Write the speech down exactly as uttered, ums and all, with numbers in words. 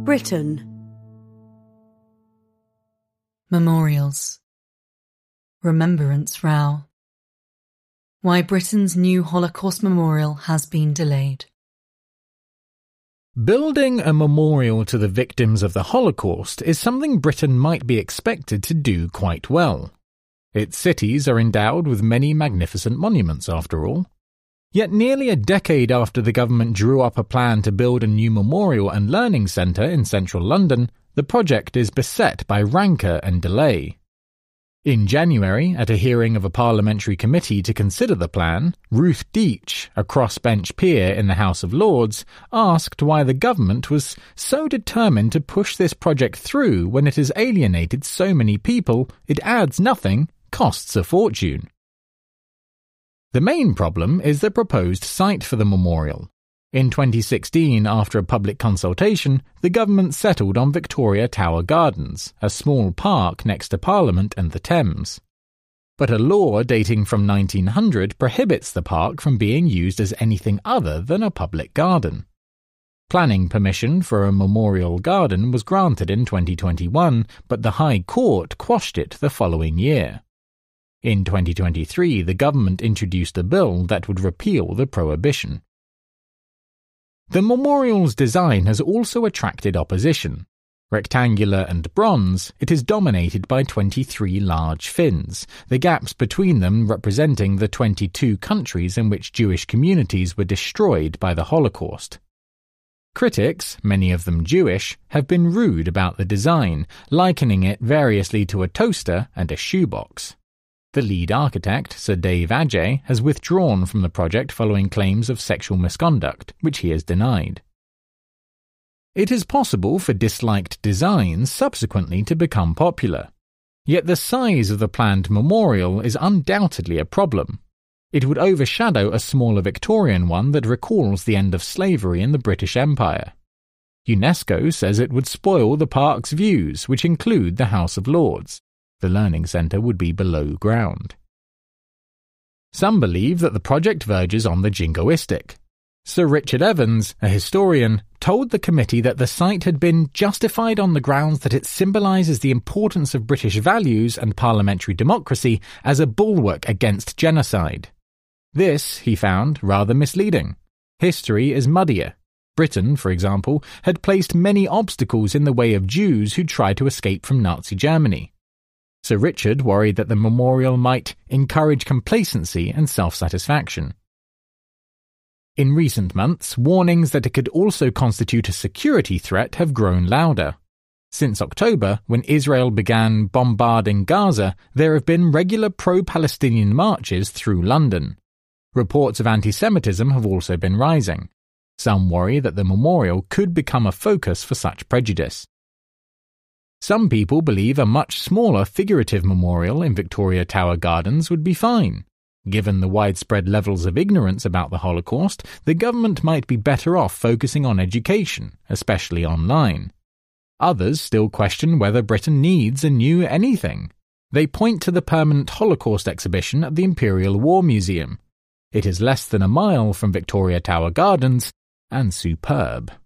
Britain. Memorials. Remembrance Row. Why Britain's new Holocaust memorial has been delayed. Building a memorial to the victims of the Holocaust is something Britain might be expected to do quite well. Its cities are endowed with many magnificent monuments, after all. Yet nearly a decade after the government drew up a plan to build a new memorial and learning centre in central London, the project is beset by rancour and delay. In January, at a hearing of a parliamentary committee to consider the plan, Ruth Deach, a crossbench peer in the House of Lords, asked why the government was so determined to push this project through when it has alienated so many people, it adds nothing, costs a fortune. The main problem is the proposed site for the memorial. In twenty sixteen, after a public consultation, the government settled on Victoria Tower Gardens, a small park next to Parliament and the Thames. But a law dating from nineteen hundred prohibits the park from being used as anything other than a public garden. Planning permission for a memorial garden was granted in twenty twenty-one, but the High Court quashed it the following year. In twenty twenty-three, the government introduced a bill that would repeal the prohibition. The memorial's design has also attracted opposition. Rectangular and bronze, it is dominated by twenty-three large fins, the gaps between them representing the twenty-two countries in which Jewish communities were destroyed by the Holocaust. Critics, many of them Jewish, have been rude about the design, likening it variously to a toaster and a shoebox. The lead architect, Sir Dave Adjaye, has withdrawn from the project following claims of sexual misconduct, which he has denied. It is possible for disliked designs subsequently to become popular. Yet the size of the planned memorial is undoubtedly a problem. It would overshadow a smaller Victorian one that recalls the end of slavery in the British Empire. UNESCO says it would spoil the park's views, which include the House of Lords. The learning centre would be below ground. Some believe that the project verges on the jingoistic. Sir Richard Evans, a historian, told the committee that the site had been justified on the grounds that it symbolises the importance of British values and parliamentary democracy as a bulwark against genocide. This, he found, rather misleading. History is muddier. Britain, for example, had placed many obstacles in the way of Jews who tried to escape from Nazi Germany. Sir Richard worried that the memorial might encourage complacency and self-satisfaction. In recent months, warnings that it could also constitute a security threat have grown louder. Since October, when Israel began bombarding Gaza, there have been regular pro-Palestinian marches through London. Reports of anti-Semitism have also been rising. Some worry that the memorial could become a focus for such prejudice. Some people believe a much smaller figurative memorial in Victoria Tower Gardens would be fine. Given the widespread levels of ignorance about the Holocaust, the government might be better off focusing on education, especially online. Others still question whether Britain needs a new anything. They point to the permanent Holocaust exhibition at the Imperial War Museum. It is less than a mile from Victoria Tower Gardens and superb.